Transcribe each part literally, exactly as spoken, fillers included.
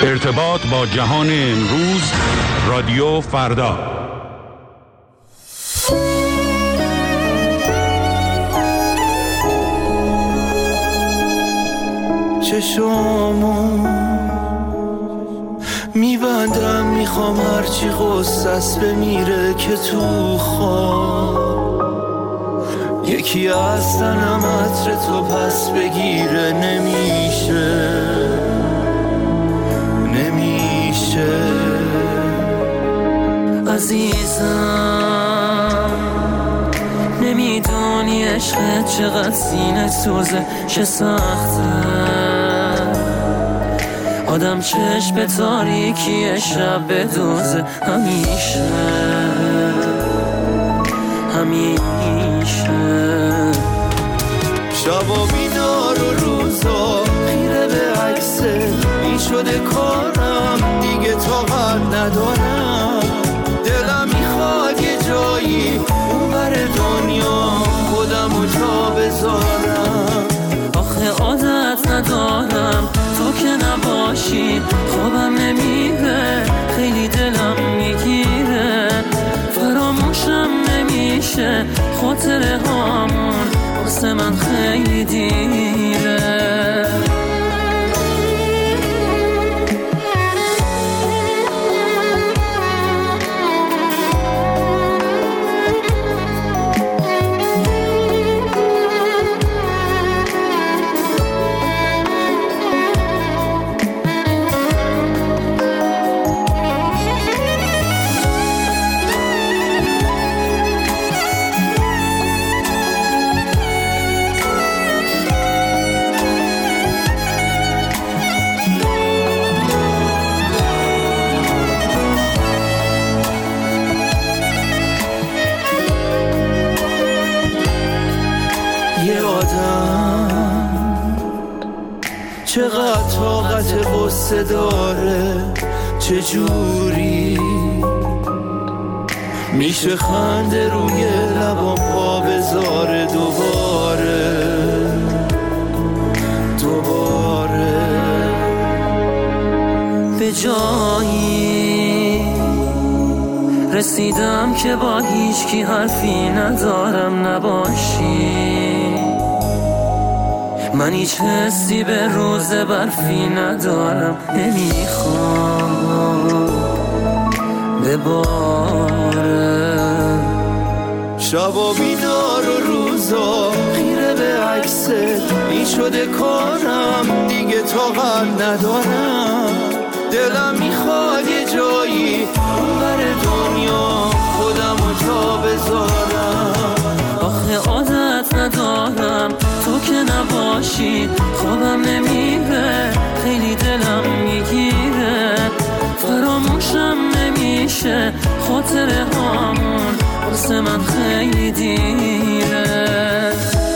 ارتباط با جهان امروز، رادیو فردا. چشامو میبندم، میخوام هرچی غصص بمیره که تو خواب یکی از تنم عطر تو پس بگیره. نمیشه نمیشه عزیزم، نمیدونی عشقت چقدر سینه سوزه، چه سخته آدم چشم به تاریکی شب بدوزه. همیشه همیشه شبا بیدار و روزا خیره به عکست، این شده کارم دیگه طاقت ندارم. دلم میخواد یه جایی اون بر دنیا خودمو جا بذارم. آخه عادت ندارم تو که نباشی، خوابم نمیره، خیلی دلم میگیره، فراموشم نمیشه، خاطره هامون واسه من خیلی دیره. چقدر طاقت غصه داره، چجوری میشه خنده روی لبام پا بذاره دوباره دوباره. به جایی رسیدم که با هیچ کی حرفی ندارم نباشی، من هیچ حسی به روز برفی ندارم، نمیخوام بباره. شبا بیدار و روزا خیره به عکست، این شده کارم دیگه طاقت ندارم. دلم میخواد یه جایی اون بر دنیا خودمو جا بذارم. آخه عادت ندارم تو که نباشی، خوابم نمیره، خیلی دلم میگیره، فراموشم نمیشه، خاطره هامون واسه من خیلی دیره.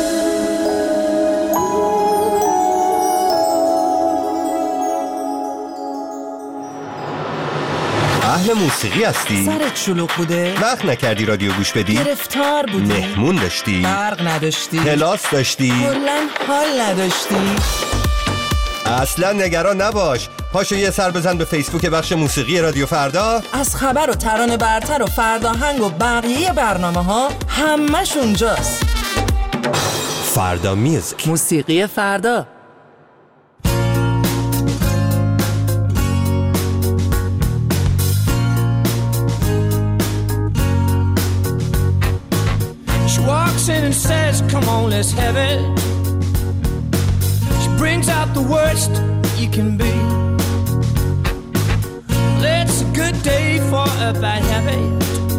اهل موسیقی هستی؟ سرت شلوغ بوده؟ وقت نکردی رادیو گوش بدی؟ گرفتار بودی؟ مهمون داشتی؟ برق نداشتی؟ کلاس داشتی؟ کلاً حال نداشتی؟ اصلا نگران نباش، پاشو یه سر بزن به فیسبوک بخش موسیقی رادیو فردا. از خبر و ترانه برتر و فرداهنگ و بقیه برنامه ها همش اونجاست. فردا میوزیک، موسیقی فردا. And says, come on, let's have it. She brings out the worst you can be. It's a good day for a bad habit.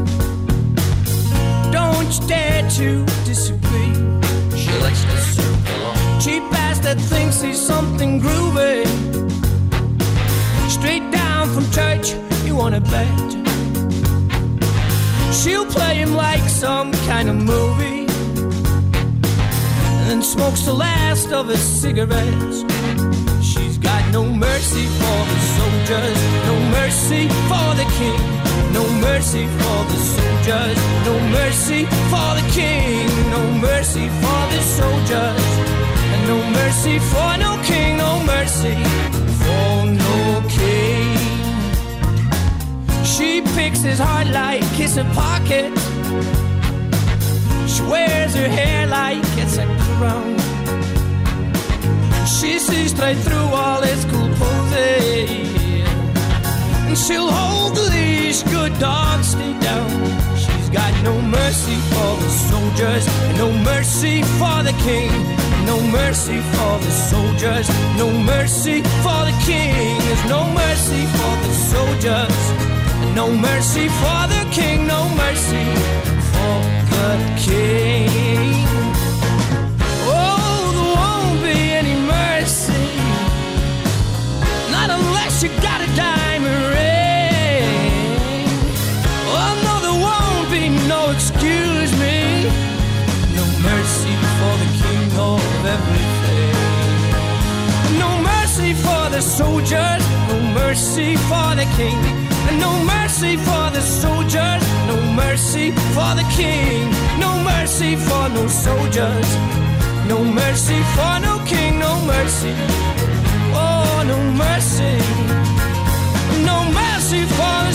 Don't you dare to disagree. She likes to circle on. Cheap ass that thinks he's something groovy. Straight down from church, you wanna bet. She'll play him like some kind of movie, and smokes the last of his cigarettes. She's got no mercy for the soldiers, no mercy for the king, no mercy for the soldiers, no mercy for the king, no mercy for the soldiers, and no mercy for no king, no mercy for no king. breaks his heart like it's a pocket. She wears her hair like it's a crown. She sees straight through all his cool poses, and she'll hold the leash, good dogs stay down. She's got no mercy for the soldiers, no mercy for the king. No mercy for the soldiers, no mercy for the king. There's no mercy for the soldiers, no mercy for the king. No mercy for the king. Oh, there won't be any mercy, not unless you got a diamond ring. Oh no, there won't be no excuse me. No mercy for the king of everything. No mercy for the soldiers, no mercy for the king. No mercy for the soldiers, no mercy for the king. No mercy for no soldiers, no mercy for no king. No mercy, oh no mercy. No mercy for the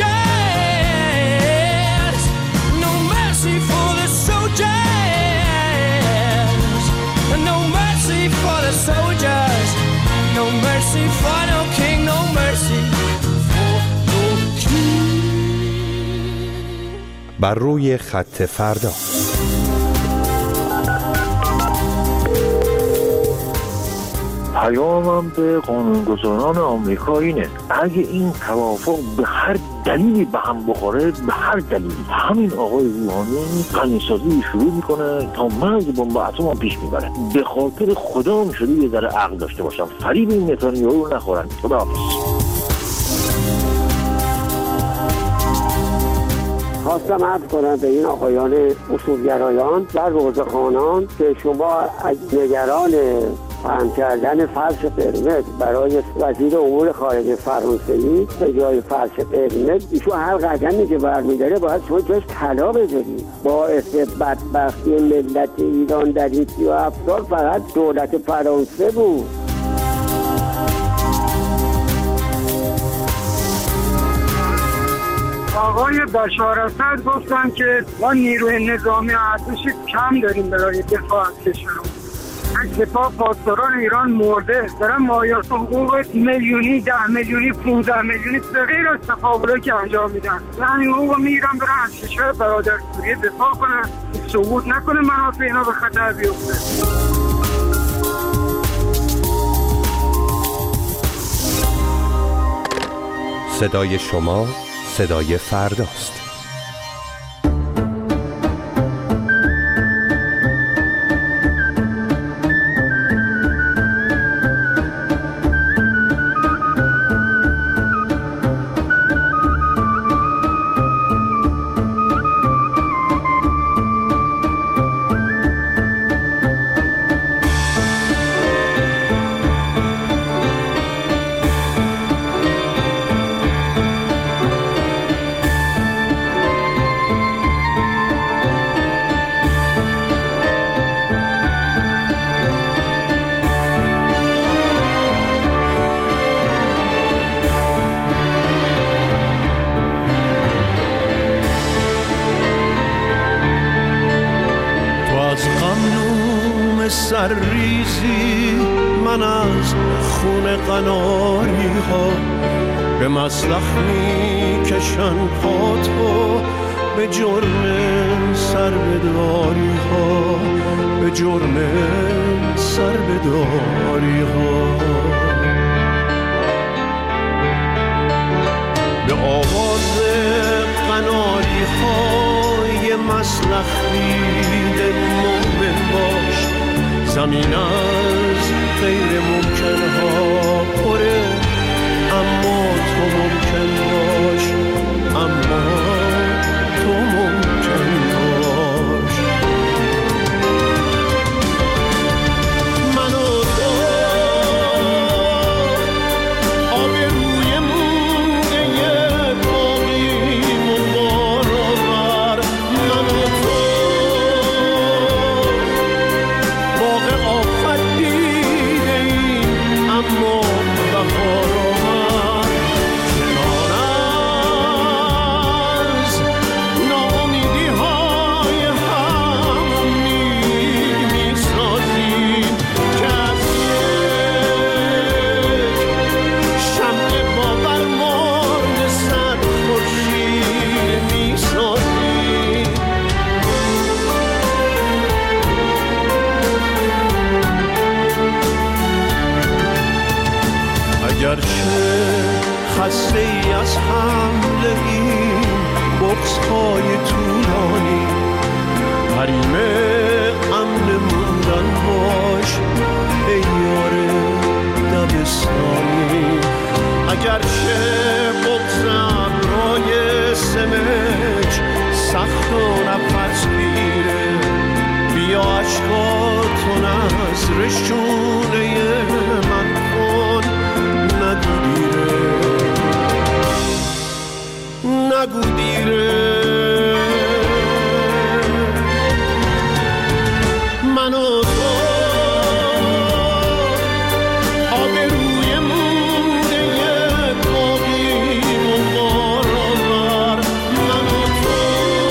soldiers, no mercy for the soldiers. No mercy for the soldiers, no mercy for no king. No mercy for no king. بر روی خط فردا. پیامم به قانونگذاران آمریکا اینه: اگه این توافق به هر دلیلی به هم بخوره، به هر دلیلی، همین آقای روحانی غنی‌سازی شروع میکنه تا مرز بمب اتم هم پیش میبره. به خاطر خدا هم شده یه ذره عقل داشته باشم، فریب این نتانیاهو رو نخورن. خداحافظ. خواستم عرض کنم به این آقایان اصولگرایان و روزخوانان که شما از نگران فهم کردن فرش قرمز برای وزیر امور خارجه فرانسوی به جای فرش قرمز، ایشون هر قدمی که برمی‌داره باید شما جاش طلا بذارید. باعث بدبختی ملت ایران در این سی و هفت سال فقط دولت فرانسه بود. آقای بشار اسد گفتن که ما نیروی نظامی ارتشی کم داریم برای دفاع از کشورمون. سپاه پاسداران ایران مرده، دارن مایات حقوق میلیونی، ده میلیونی، پونزده میلیونی به غیر از تفاوضی که انجام میدن، همین حقوق میگیرن برن از کشور برادر سوریه دفاع کنن، سقوط نکنه منافع اینا به خطر بیفته. صدای شما صدای فرداست. سرریزی من از خون قناری ها، به مسلخ می کشن پاتو، به جرم سربداری ها، به جرم سربداری ها. به آواز قناری های مسلخ دیده مومن باش، زمین از غیر ممکن ها پره، اما تو ممکن باش، اما تو ممکن باش. من و تو آب روی موگه باقیم و بارآور، من و تو باغ آفت دیده ایم، اما باشه خسته ای از حمله این بغض‌های طولانی حریم امن موندن باش ای یار دبستانی اگرچه بغض ابرای سمج سخت و نفس گیره بیا عشقاتو نظر شونه من کن نگو دیره نگو دیره من و تو آبروی موده باقیم و بارآور من و تو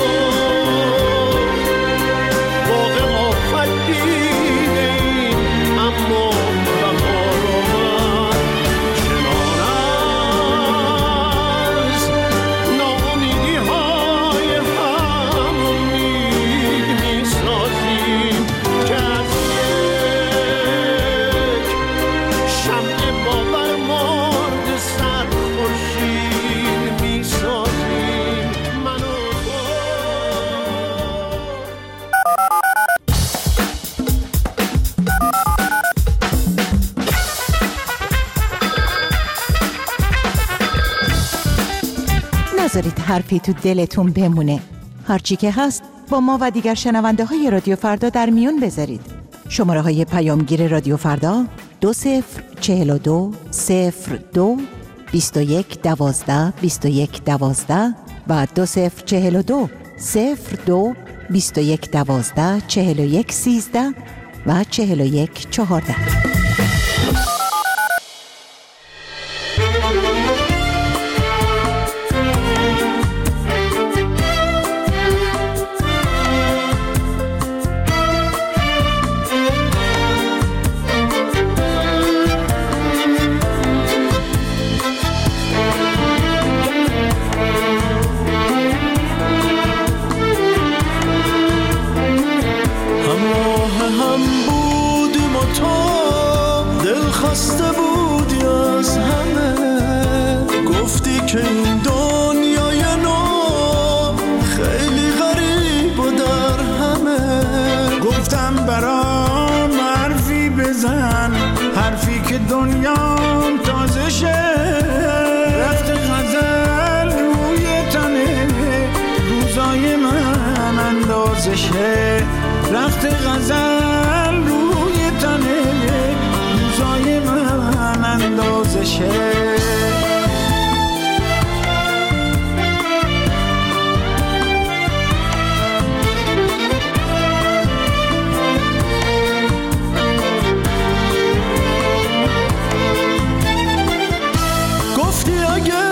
باغ آفت دیدیم اما بهار آمد کنار از ناامیدی های هم امید می سازیم که از یک شمع باور مرد سر خورشید می سازیم من و تو. نذارید حرفی تو دلتون بمونه. هرچی که هست با ما و دیگر شنونده های رادیو فردا در میون بذارید. شماره های پیامگیر رادیو فردا دو صفر چهل و دو صفر دو بیست و یک دوازده بیست و یک دوازده و دو صفر چهل و دو صفر دو بیست و یک دوازده چهل و یک سیزده و چهل و یک چهارده. همراه هم بودیم و تو دل خسته بودی از همه گفتی که این دنیای نو خیلی غریب و در همه گفتم برام حرفی بزن حرفی که دنیام تازه شه رفت غزل روی تنه روزای من اندازه شه رخت غزل روی تنه روزای من اندازه شه گفتی اگه